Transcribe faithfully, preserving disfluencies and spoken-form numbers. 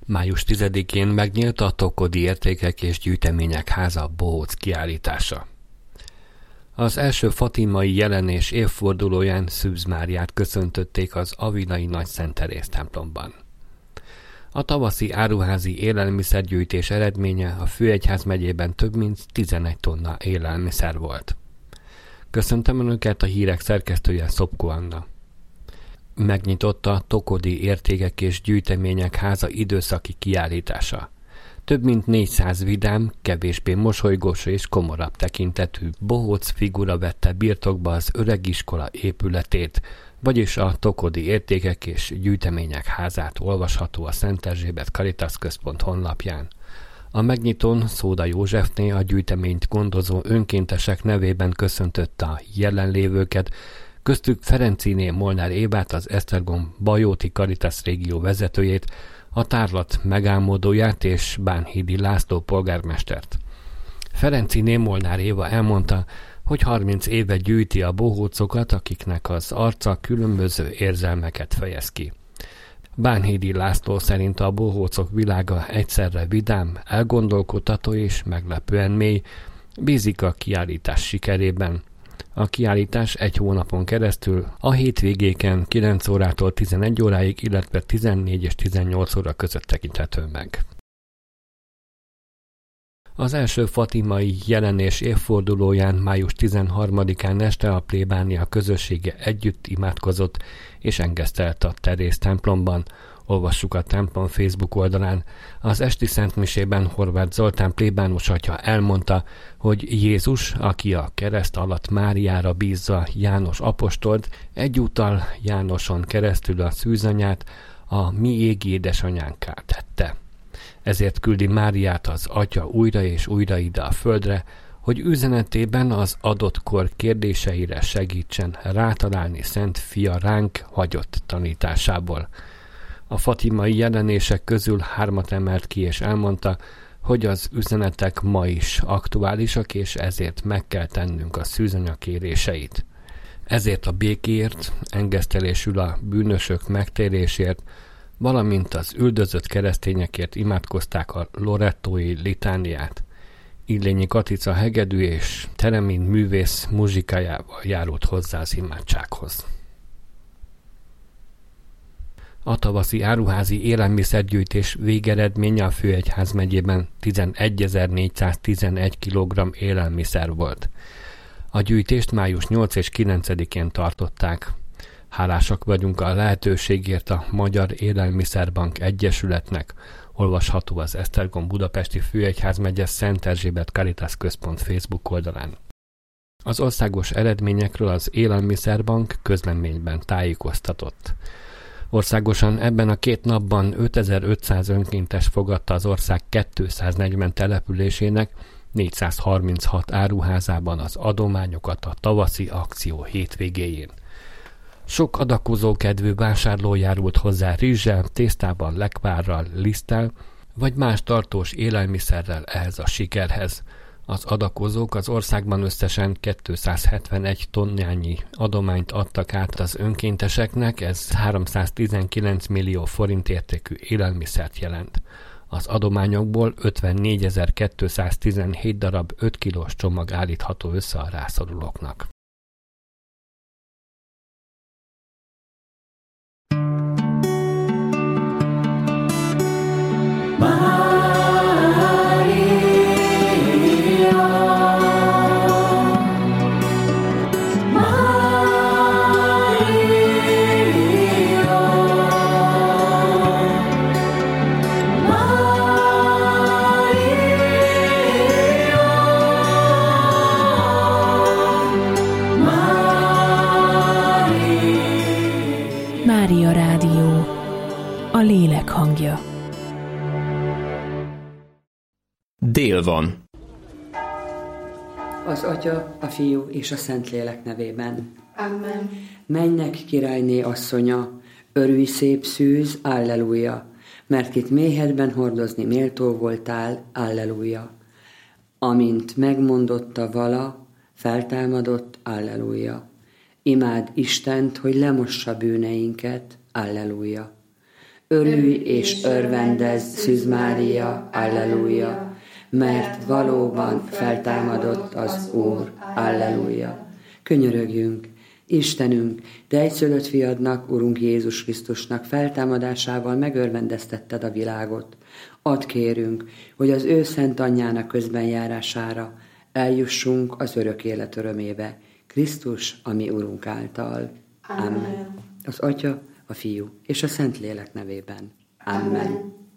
május tizedikén megnyílt a Tokodi Értékek és Gyűjtemények Háza bohóc kiállítása. Az első fatimai jelenés évfordulóján Szűz Máriát köszöntötték az avilai Nagy Szent Teréz templomban. A tavaszi áruházi élelmiszergyűjtés eredménye a Főegyházmegyében több mint tizenegy tonna élelmiszer volt. Köszöntöm Önöket, a hírek szerkesztője Szopko Anna. Megnyitotta a Tokodi Értékek és Gyűjtemények Háza időszaki kiállítása. Több mint négyszáz vidám, kevésbé mosolygós és komorabb tekintetű bohóc figura vette birtokba az öregiskola épületét, vagyis a Tokodi Értékek és Gyűjtemények Házát olvasható a Szent Erzsébet Caritas Központ honlapján. A megnyitón Szóda Józsefné a gyűjteményt gondozó önkéntesek nevében köszöntötte a jelenlévőket, köztük Ferenciné Molnár Évát, az Esztergom Bajóti Caritas régió vezetőjét, a tárlat megálmodóját és Bánhidi László polgármestert. Ferenciné Molnár Éva elmondta, hogy harminc éve gyűjti a bohócokat, akiknek az arca különböző érzelmeket fejez ki. Bánhidi László szerint a bohócok világa egyszerre vidám, elgondolkodtató és meglepően mély, bízik a kiállítás sikerében. A kiállítás egy hónapon keresztül a hétvégéken kilenc órától tizenegy óráig, illetve tizennégy és tizennyolc óra között tekinthető meg. Az első fatimai jelenés évfordulóján május tizenharmadikán este a plébánia közössége együtt imádkozott és engesztelt a Teréz templomban. Olvassuk a templom Facebook oldalán. Az esti szentmisében Horváth Zoltán plébános atya elmondta, hogy Jézus, aki a kereszt alatt Máriára bízza János apostolt, egyúttal Jánoson keresztül a szűzanyát, a mi égi édesanyánká tette. Ezért küldi Máriát az atya újra és újra ide a földre, hogy üzenetében az adott kor kérdéseire segítsen rátalálni Szent Fia ránk hagyott tanításából. A fatimai jelenések közül hármat emelt ki és elmondta, hogy az üzenetek ma is aktuálisak, és ezért meg kell tennünk a szűzanya kéréseit. Ezért a békéért, engesztelésül a bűnösök megtérésért, valamint az üldözött keresztényekért imádkozták a lorettói litániát. Illényi Katica hegedű és Teremin művész muzsikájával járult hozzá az imádsághoz. A tavaszi áruházi élelmiszergyűjtés végeredménye a Főegyházmegyében tizenegyezer-négyszáztizenegy kilogramm élelmiszer volt. A gyűjtést május nyolcadikán és kilencedikén tartották. Hálásak vagyunk a lehetőségért a Magyar Élelmiszerbank Egyesületnek, olvasható az Esztergom Budapesti Főegyházmegye Szent Erzsébet Caritas Központ Facebook oldalán. Az országos eredményekről az Élelmiszerbank közleményben tájékoztatott. Országosan ebben a két napban ötezer-ötszáz önkéntes fogadta az ország kétszáznegyven településének négyszázharminchat áruházában az adományokat a tavaszi akció hétvégéjén. Sok adakozókedvű vásárló járult hozzá rizssel, tésztával, lekvárral, liszttel, vagy más tartós élelmiszerrel ehhez a sikerhez. Az adakozók az országban összesen kétszázhetvenegy tonnányi adományt adtak át az önkénteseknek, ez háromszáztizenkilenc millió forint értékű élelmiszert jelent. Az adományokból ötvennégyezer-kétszáztizenhét darab öt kilós csomag állítható össze a rászorulóknak. Mária Rádió, a lélek hangja. Dél van. Az Atya, a Fiú és a Szentlélek nevében. Amen. Mennek királyné asszonya, örülj szép szűz, alleluja, mert kit méhedben hordozni méltó voltál, alleluja. Amint megmondotta vala, feltámadott, alleluja. Imád Istent, hogy lemossa bűneinket, alleluja. Örülj és örvendezz, Szűz Mária, alleluja, mert valóban feltámadott az Úr, alleluja. Könyörögjünk, Istenünk, Te egyszülött fiadnak, Urunk Jézus Krisztusnak feltámadásával megörvendeztetted a világot. Add kérünk, hogy az ő szent anyjának közbenjárására eljussunk az örök élet örömébe. Krisztus, a mi Urunk által. Amen. Az Atya, a Fiú és a Szentlélek nevében. Amen.